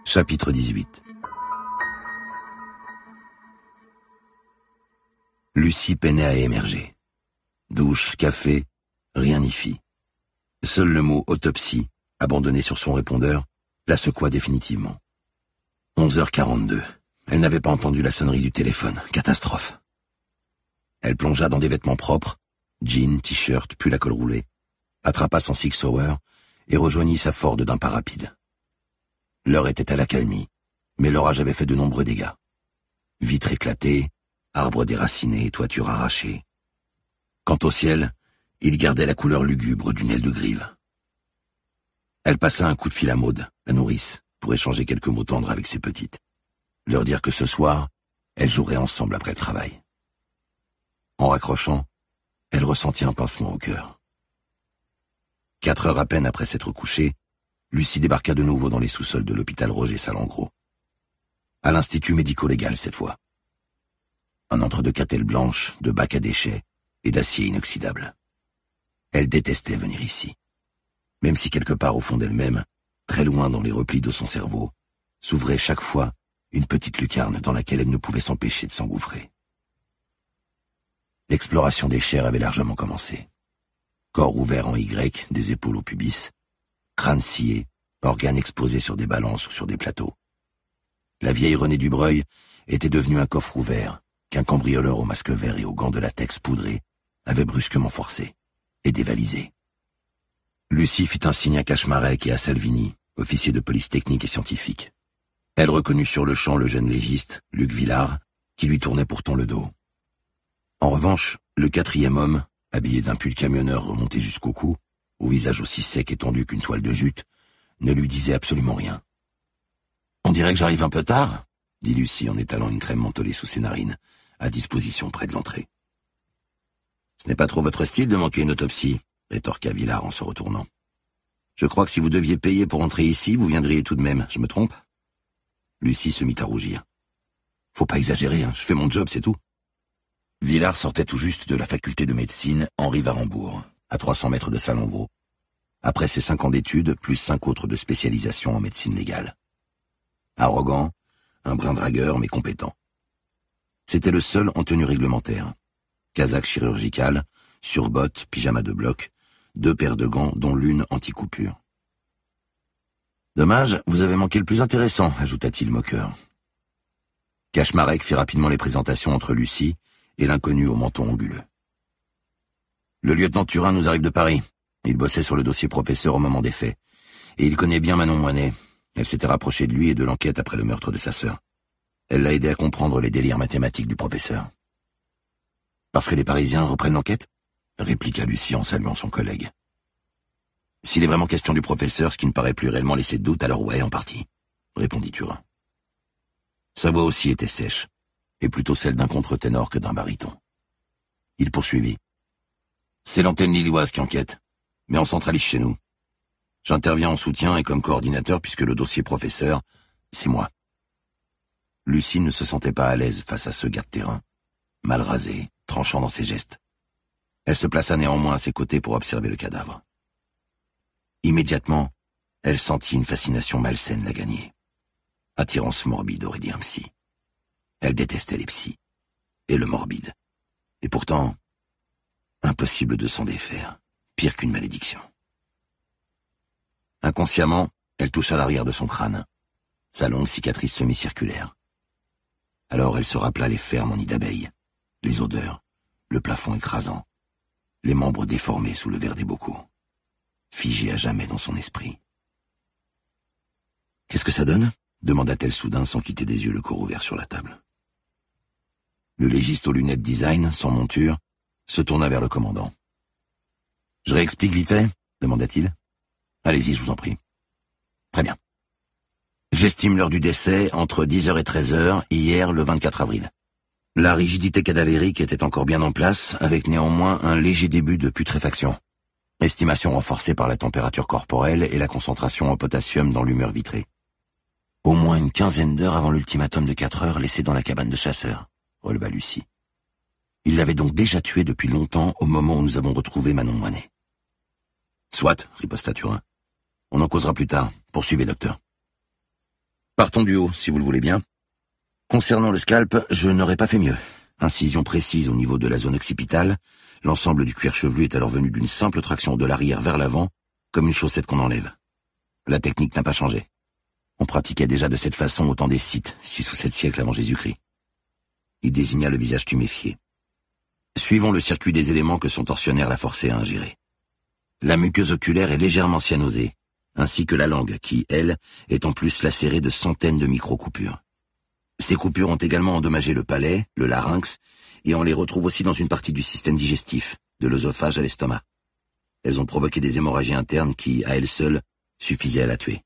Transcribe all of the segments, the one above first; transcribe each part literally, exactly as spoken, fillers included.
Chapitre dix-huit. Lucie peinait à émerger. Douche, café, rien n'y fit. Seul le mot « autopsie », abandonné sur son répondeur, la secoua définitivement. onze heures quarante-deux. Elle n'avait pas entendu la sonnerie du téléphone. Catastrophe. Elle plongea dans des vêtements propres, jeans, t-shirt, pull à col roulé, attrapa son Six Hour et rejoignit sa Ford d'un pas rapide. L'heure était à l'accalmie, mais l'orage avait fait de nombreux dégâts. Vitres éclatées, arbres déracinés, toitures arrachées. Quant au ciel, il gardait la couleur lugubre d'une aile de grive. Elle passa un coup de fil à Maude, la nourrice, pour échanger quelques mots tendres avec ses petites. Leur dire que ce soir, elles joueraient ensemble après le travail. En raccrochant, elle ressentit un pincement au cœur. Quatre heures à peine après s'être couchée, Lucie débarqua de nouveau dans les sous-sols de l'hôpital Roger-Salengro. À l'institut médico-légal cette fois. Un entre-deux catelles blanches, de bacs à déchets et d'acier inoxydable. Elle détestait venir ici. Même si quelque part au fond d'elle-même, très loin dans les replis de son cerveau, s'ouvrait chaque fois une petite lucarne dans laquelle elle ne pouvait s'empêcher de s'engouffrer. L'exploration des chairs avait largement commencé. Corps ouvert en Y, des épaules au pubis, crâne scié, organes exposés sur des balances ou sur des plateaux. La vieille Renée Dubreuil était devenue un coffre ouvert, qu'un cambrioleur au masque vert et aux gants de latex poudrés avait brusquement forcé et dévalisé. Lucie fit un signe à Cachmarek et à Salvini, officier de police technique et scientifique. Elle reconnut sur le champ le jeune légiste, Luc Villard, qui lui tournait pourtant le dos. En revanche, le quatrième homme, habillé d'un pull camionneur remonté jusqu'au cou, au visage aussi sec et tendu qu'une toile de jute, ne lui disait absolument rien. « On dirait que j'arrive un peu tard », dit Lucie en étalant une crème mentholée sous ses narines, à disposition près de l'entrée. « Ce n'est pas trop votre style de manquer une autopsie », rétorqua Villard en se retournant. « Je crois que si vous deviez payer pour entrer ici, vous viendriez tout de même, je me trompe ?» Lucie se mit à rougir. « Faut pas exagérer, hein, je fais mon job, c'est tout. » Villard sortait tout juste de la faculté de médecine Henri Varembourg, à trois cents mètres de Salengro, après ses cinq ans d'études, plus cinq autres de spécialisation en médecine légale. Arrogant, un brin dragueur, mais compétent. C'était le seul en tenue réglementaire. Casaque chirurgicale, surbottes, pyjama de bloc, deux paires de gants, dont l'une anti-coupure. « Dommage, vous avez manqué le plus intéressant », ajouta-t-il moqueur. Cachmarek fit rapidement les présentations entre Lucie et l'inconnu au menton anguleux. « Le lieutenant Turin nous arrive de Paris. Il bossait sur le dossier professeur au moment des faits. Et il connaît bien Manon Moinet. Elle s'était rapprochée de lui et de l'enquête après le meurtre de sa sœur. Elle l'a aidé à comprendre les délires mathématiques du professeur. »« Parce que les Parisiens reprennent l'enquête ?» répliqua Lucie en saluant son collègue. « S'il est vraiment question du professeur, ce qui ne paraît plus réellement laisser de doute, alors ouais, en partie, » répondit Turin. Sa voix aussi était sèche, et plutôt celle d'un contre-ténor que d'un baryton. Il poursuivit. « C'est l'antenne lilloise qui enquête, mais on centralise chez nous. J'interviens en soutien et comme coordinateur puisque le dossier professeur, c'est moi. » Lucie ne se sentait pas à l'aise face à ce gars de terrain, mal rasé, tranchant dans ses gestes. Elle se plaça néanmoins à ses côtés pour observer le cadavre. Immédiatement, elle sentit une fascination malsaine la gagner. Attirance morbide, aurait dit un psy. Elle détestait les psys, et le morbide. Et pourtant, impossible de s'en défaire, pire qu'une malédiction. Inconsciemment, elle toucha l'arrière de son crâne, sa longue cicatrice semi-circulaire. Alors elle se rappela les fermes en nid d'abeilles, les odeurs, le plafond écrasant, les membres déformés sous le verre des bocaux, figés à jamais dans son esprit. « Qu'est-ce que ça donne ?» demanda-t-elle soudain sans quitter des yeux le corps ouvert sur la table. Le légiste aux lunettes design, sans monture, se tourna vers le commandant. « Je réexplique vite fait ?» demanda-t-il. « Allez-y, je vous en prie. »« Très bien. J'estime l'heure du décès entre dix heures et treize heures, hier le vingt-quatre avril. La rigidité cadavérique était encore bien en place, avec néanmoins un léger début de putréfaction. Estimation renforcée par la température corporelle et la concentration en potassium dans l'humeur vitrée. Au moins une quinzaine d'heures avant l'ultimatum de quatre heures laissé dans la cabane de chasseurs, releva Lucie. Il l'avait donc déjà tué depuis longtemps au moment où nous avons retrouvé Manon Moinet. Soit, riposta Turin. On en causera plus tard. Poursuivez, docteur. Partons du haut, si vous le voulez bien. Concernant le scalp, je n'aurais pas fait mieux. Incision précise au niveau de la zone occipitale, l'ensemble du cuir chevelu est alors venu d'une simple traction de l'arrière vers l'avant, comme une chaussette qu'on enlève. La technique n'a pas changé. On pratiquait déjà de cette façon au temps des Scythes, six ou sept siècles avant Jésus-Christ. Il désigna le visage tuméfié. Suivons le circuit des éléments que son tortionnaire l'a forcé à ingérer. La muqueuse oculaire est légèrement cyanosée, ainsi que la langue, qui, elle, est en plus lacérée de centaines de micro-coupures. Ces coupures ont également endommagé le palais, le larynx, et on les retrouve aussi dans une partie du système digestif, de l'œsophage à l'estomac. Elles ont provoqué des hémorragies internes qui, à elles seules, suffisaient à la tuer.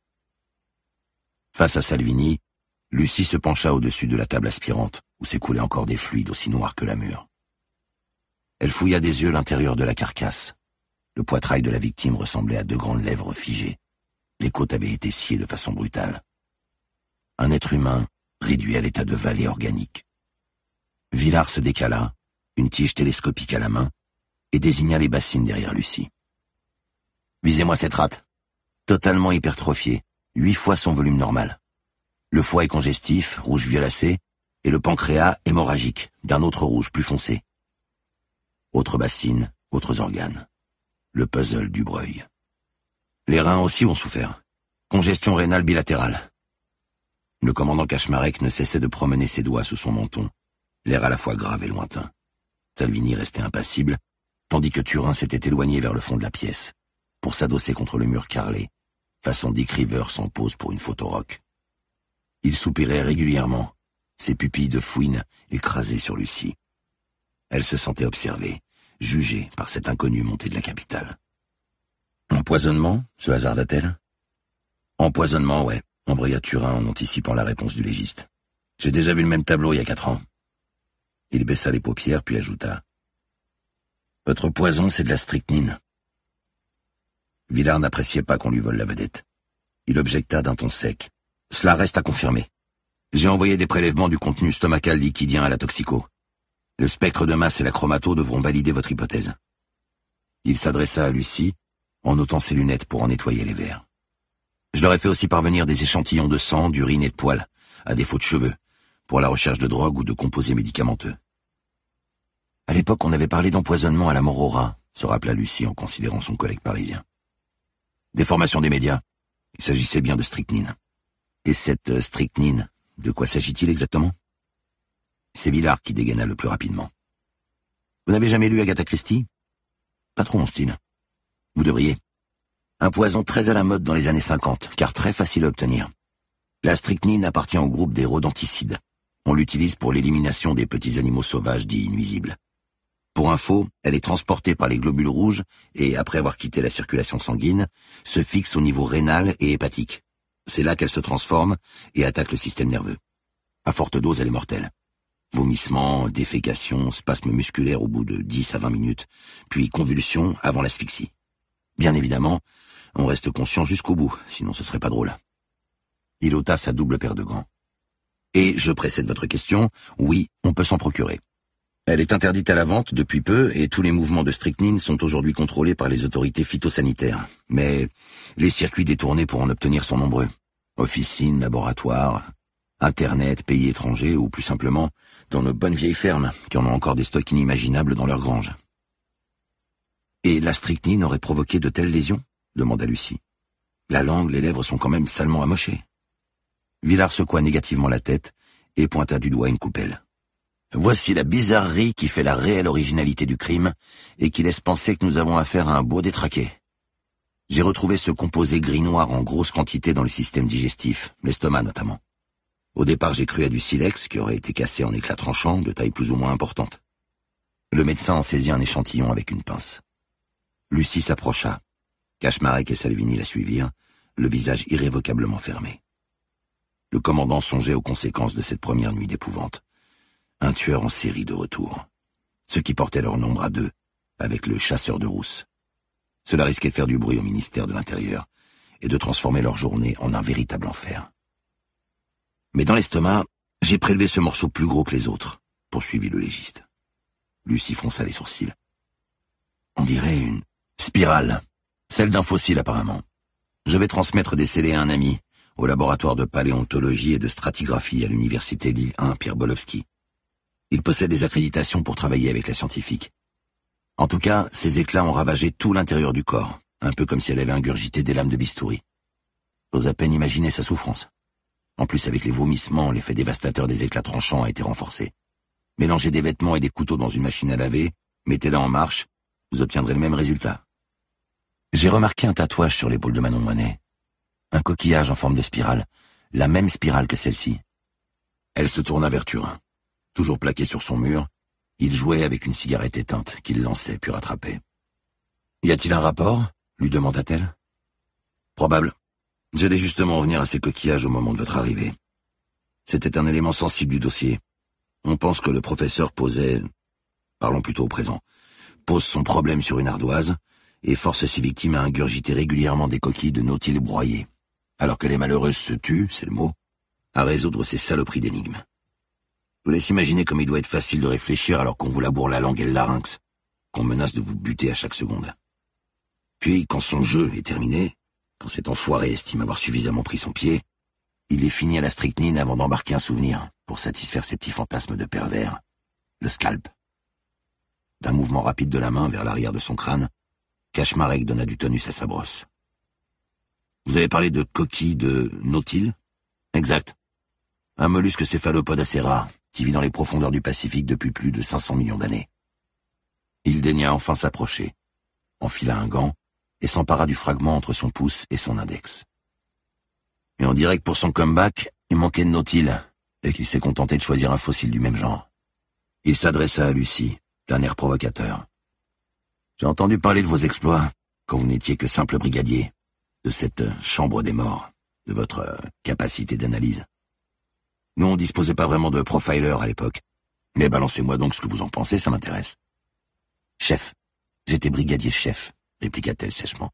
Face à Salvini, Lucie se pencha au-dessus de la table aspirante, où s'écoulaient encore des fluides aussi noirs que la mûre. Elle fouilla des yeux l'intérieur de la carcasse. Le poitrail de la victime ressemblait à deux grandes lèvres figées. Les côtes avaient été sciées de façon brutale. Un être humain réduit à l'état de vallée organique. Villard se décala, une tige télescopique à la main, et désigna les bassines derrière Lucie. « Visez-moi cette rate. Totalement hypertrophiée, huit fois son volume normal. Le foie est congestif, rouge violacé, et le pancréas hémorragique, d'un autre rouge plus foncé. Autres bassines, autres organes. Le puzzle du Breuil. Les reins aussi ont souffert. Congestion rénale bilatérale. » Le commandant Kaczmarek ne cessait de promener ses doigts sous son menton, l'air à la fois grave et lointain. Salvini restait impassible, tandis que Turin s'était éloigné vers le fond de la pièce, pour s'adosser contre le mur carrelé, façon Dick Rivers en pose pour une photo rock. Il soupirait régulièrement, ses pupilles de fouine écrasées sur Lucie. Elle se sentait observée, jugée par cet inconnu monté de la capitale. « Empoisonnement » se hasarda-t-elle. « Empoisonnement, ouais. » embraya Turin en anticipant la réponse du légiste. « J'ai déjà vu le même tableau il y a quatre ans. » Il baissa les paupières puis ajouta. « Votre poison, c'est de la strychnine. » Villard n'appréciait pas qu'on lui vole la vedette. Il objecta d'un ton sec. « Cela reste à confirmer. J'ai envoyé des prélèvements du contenu stomacal liquidien à la toxico. Le spectre de masse et la chromato devront valider votre hypothèse. » Il s'adressa à Lucie, en ôtant ses lunettes pour en nettoyer les verres. Je leur ai fait aussi parvenir des échantillons de sang, d'urine et de poils, à défaut de cheveux, pour la recherche de drogue ou de composés médicamenteux. À l'époque, on avait parlé d'empoisonnement à la mort au rat, se rappela Lucie en considérant son collègue parisien. Déformation des médias. Il s'agissait bien de strychnine. Et cette euh, strychnine, de quoi s'agit-il exactement? C'est Villard qui dégaina le plus rapidement. Vous n'avez jamais lu Agatha Christie? Pas trop mon style. Vous devriez. Un poison très à la mode dans les années cinquante, car très facile à obtenir. La strychnine appartient au groupe des rodenticides. On l'utilise pour l'élimination des petits animaux sauvages dits nuisibles. Pour info, elle est transportée par les globules rouges et, après avoir quitté la circulation sanguine, se fixe au niveau rénal et hépatique. C'est là qu'elle se transforme et attaque le système nerveux. À forte dose, elle est mortelle. Vomissements, défécation, spasmes musculaires au bout de dix à vingt minutes, puis convulsions avant l'asphyxie. Bien évidemment, on reste conscient jusqu'au bout, sinon ce serait pas drôle. Il ôta sa double paire de gants. Et je précède votre question, oui, on peut s'en procurer. Elle est interdite à la vente depuis peu et tous les mouvements de strychnine sont aujourd'hui contrôlés par les autorités phytosanitaires. Mais les circuits détournés pour en obtenir sont nombreux. Officines, laboratoires, Internet, pays étrangers ou plus simplement dans nos bonnes vieilles fermes qui en ont encore des stocks inimaginables dans leurs granges. Et la strychnine aurait provoqué de telles lésions? Demanda Lucie. La langue, les lèvres sont quand même salement amochées. Villard secoua négativement la tête et pointa du doigt une coupelle. Voici la bizarrerie qui fait la réelle originalité du crime et qui laisse penser que nous avons affaire à un beau détraqué. J'ai retrouvé ce composé gris-noir en grosse quantité dans le système digestif, l'estomac notamment. Au départ, j'ai cru à du silex qui aurait été cassé en éclats tranchants de taille plus ou moins importante. Le médecin en saisit un échantillon avec une pince. Lucie s'approcha. Kaczmarek et Salvini la suivirent, le visage irrévocablement fermé. Le commandant songeait aux conséquences de cette première nuit d'épouvante. Un tueur en série de retour. Ce qui portait leur nombre à deux, avec le chasseur de rousses. Cela risquait de faire du bruit au ministère de l'Intérieur et de transformer leur journée en un véritable enfer. Mais dans l'estomac, j'ai prélevé ce morceau plus gros que les autres, poursuivit le légiste. Lucie fronça les sourcils. On dirait une spirale, celle d'un fossile apparemment. Je vais transmettre des scellés à un ami, au laboratoire de paléontologie et de stratigraphie à l'université Lille un Pierre Bolowski. Il possède des accréditations pour travailler avec la scientifique. En tout cas, ces éclats ont ravagé tout l'intérieur du corps, un peu comme si elle avait ingurgité des lames de bistouri. J'ose à peine imaginer sa souffrance. En plus, avec les vomissements, l'effet dévastateur des éclats tranchants a été renforcé. Mélangez des vêtements et des couteaux dans une machine à laver, mettez-la en marche, vous obtiendrez le même résultat. J'ai remarqué un tatouage sur l'épaule de Manon Moinet. Un coquillage en forme de spirale, la même spirale que celle-ci. Elle se tourna vers Turin. Toujours plaqué sur son mur, il jouait avec une cigarette éteinte qu'il lançait puis rattrapait. « Y a-t-il un rapport ?» lui demanda-t-elle. « Probable. J'allais justement revenir à ces coquillages au moment de votre arrivée. C'était un élément sensible du dossier. On pense que le professeur posait... Parlons plutôt au présent. Pose son problème sur une ardoise et force ses victimes à ingurgiter régulièrement des coquilles de nautiles broyées, alors que les malheureuses se tuent, c'est le mot, à résoudre ces saloperies d'énigmes. Je vous laisse imaginer comme il doit être facile de réfléchir alors qu'on vous laboure la langue et le larynx, qu'on menace de vous buter à chaque seconde. Puis, quand son jeu est terminé, quand cet enfoiré estime avoir suffisamment pris son pied, il est fini à la strychnine avant d'embarquer un souvenir pour satisfaire ses petits fantasmes de pervers, le scalp. D'un mouvement rapide de la main vers l'arrière de son crâne, Kaczmarek donna du tonus à sa brosse. Vous avez parlé de coquilles de nautile ? Exact. Un mollusque céphalopode assez rare, qui vit dans les profondeurs du Pacifique depuis plus de cinq cents millions d'années. Il daigna enfin s'approcher, enfila un gant, et s'empara du fragment entre son pouce et son index. Et on dirait que pour son comeback, il manquait de nautile, et qu'il s'est contenté de choisir un fossile du même genre. Il s'adressa à Lucie, d'un air provocateur. J'ai entendu parler de vos exploits, quand vous n'étiez que simple brigadier, de cette euh, chambre des morts, de votre euh, capacité d'analyse. Nous, on disposait pas vraiment de profiler à l'époque. Mais balancez-moi donc ce que vous en pensez, ça m'intéresse. Chef, j'étais brigadier-chef, répliqua-t-elle sèchement.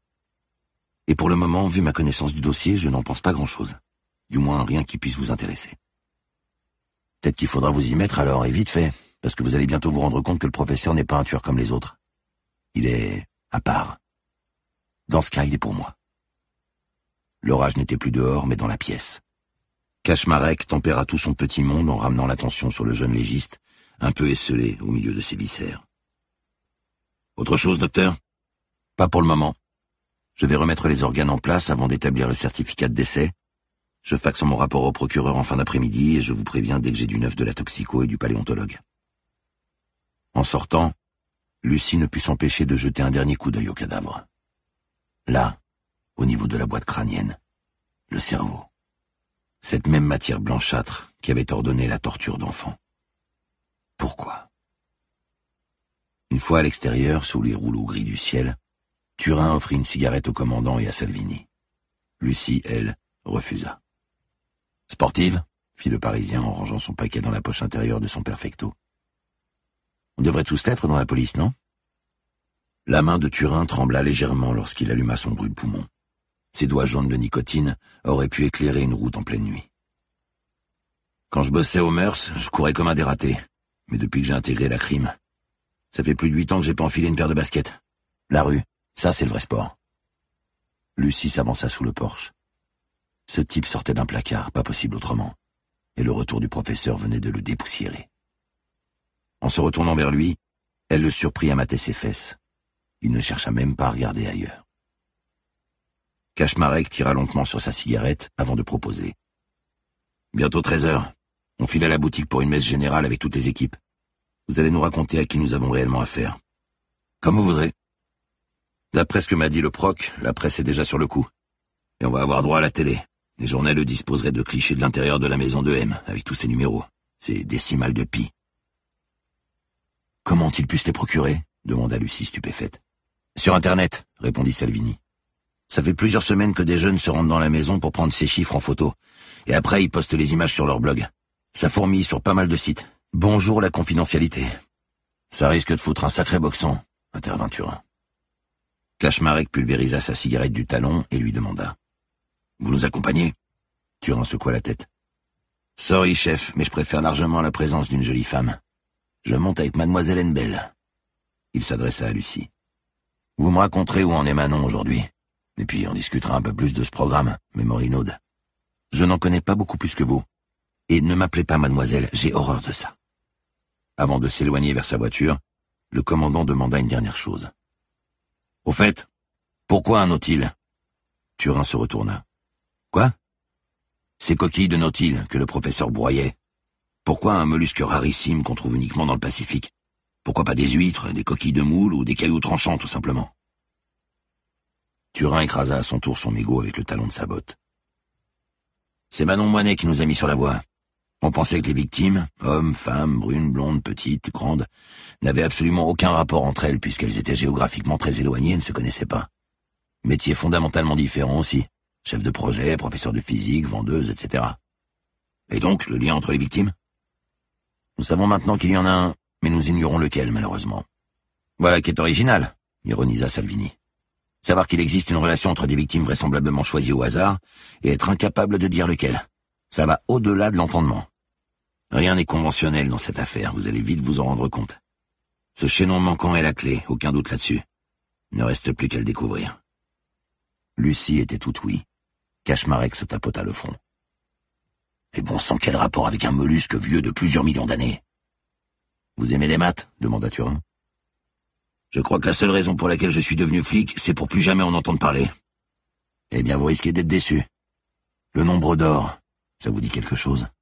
Et pour le moment, vu ma connaissance du dossier, je n'en pense pas grand-chose. Du moins, rien qui puisse vous intéresser. Peut-être qu'il faudra vous y mettre alors, et vite fait, parce que vous allez bientôt vous rendre compte que le professeur n'est pas un tueur comme les autres. Il est à part. Dans ce cas, il est pour moi. L'orage n'était plus dehors, mais dans la pièce. Kaczmarek tempéra tout son petit monde en ramenant l'attention sur le jeune légiste, un peu esselé au milieu de ses viscères. Autre chose, docteur ? Pas pour le moment. Je vais remettre les organes en place avant d'établir le certificat de décès. Je faxe mon rapport au procureur en fin d'après-midi et je vous préviens dès que j'ai du neuf de la toxico et du paléontologue. En sortant, Lucie ne put s'empêcher de jeter un dernier coup d'œil au cadavre. Là, au niveau de la boîte crânienne, le cerveau. Cette même matière blanchâtre qui avait ordonné la torture d'enfants. Pourquoi ? Une fois à l'extérieur, sous les rouleaux gris du ciel, Turin offrit une cigarette au commandant et à Salvini. Lucie, elle, refusa. « Sportive ?» fit le Parisien en rangeant son paquet dans la poche intérieure de son perfecto. « On devrait tous l'être dans la police, non ?» La main de Turin trembla légèrement lorsqu'il alluma son brûle-poumon. Ses doigts jaunes de nicotine auraient pu éclairer une route en pleine nuit. Quand je bossais au Meurs, je courais comme un dératé. Mais depuis que j'ai intégré la crime, ça fait plus de huit ans que j'ai pas enfilé une paire de baskets. La rue, ça c'est le vrai sport. Lucie s'avança sous le porche. Ce type sortait d'un placard, pas possible autrement. Et le retour du professeur venait de le dépoussiérer. En se retournant vers lui, elle le surprit à mater ses fesses. Il ne chercha même pas à regarder ailleurs. Kaczmarek tira lentement sur sa cigarette avant de proposer. « Bientôt treize heures. On file à la boutique pour une messe générale avec toutes les équipes. Vous allez nous raconter à qui nous avons réellement affaire. Comme vous voudrez. D'après ce que m'a dit le proc, la presse est déjà sur le coup. Et on va avoir droit à la télé. Les journaux disposeraient de clichés de l'intérieur de la maison de M, avec tous ces numéros. Ces décimales de pi. »« Comment ont-ils pu se les procurer ?» demanda Lucie stupéfaite. « Sur Internet, » répondit Salvini. « Ça fait plusieurs semaines que des jeunes se rendent dans la maison pour prendre ces chiffres en photo. Et après, ils postent les images sur leur blog. Ça fourmille sur pas mal de sites. Bonjour la confidentialité. »« Ça risque de foutre un sacré boxon, » intervint Turin. Kaczmarek pulvérisa sa cigarette du talon et lui demanda. « Vous nous accompagnez ?» Turin secoua la tête. « Sorry, chef, mais je préfère largement la présence d'une jolie femme. Je monte avec mademoiselle Henbel. » Il s'adressa à Lucie. « Vous me raconterez où en est Manon aujourd'hui. Et puis on discutera un peu plus de ce programme, Memory Node. Je n'en connais pas beaucoup plus que vous. Et ne m'appelez pas mademoiselle, j'ai horreur de ça. Avant de s'éloigner vers sa voiture, le commandant demanda une dernière chose. Au fait, pourquoi un nautile? Turin se retourna. Quoi? Ces coquilles de nautile que le professeur broyait. Pourquoi un mollusque rarissime qu'on trouve uniquement dans le Pacifique? Pourquoi pas des huîtres, des coquilles de moule ou des cailloux tranchants tout simplement? Turin écrasa à son tour son mégot avec le talon de sa botte. C'est Manon Moinet qui nous a mis sur la voie. On pensait que les victimes, hommes, femmes, brunes, blondes, petites, grandes, n'avaient absolument aucun rapport entre elles puisqu'elles étaient géographiquement très éloignées et ne se connaissaient pas. Métiers fondamentalement différents aussi. Chef de projet, professeur de physique, vendeuse, et cetera. Et donc, le lien entre les victimes? Nous savons maintenant qu'il y en a un, mais nous ignorons lequel, malheureusement. Voilà qui est original, ironisa Salvini. Savoir qu'il existe une relation entre des victimes vraisemblablement choisies au hasard, et être incapable de dire lequel. Ça va au-delà de l'entendement. Rien n'est conventionnel dans cette affaire, vous allez vite vous en rendre compte. Ce chaînon manquant est la clé, aucun doute là-dessus. Il ne reste plus qu'à le découvrir. Lucie était tout oui. Cachmarek se tapota le front. Et bon sang, quel rapport avec un mollusque vieux de plusieurs millions d'années? Vous aimez les maths? Demanda Turin. Je crois que la seule raison pour laquelle je suis devenu flic, c'est pour plus jamais en entendre parler. Eh bien, vous risquez d'être déçu. Le nombre d'or, ça vous dit quelque chose?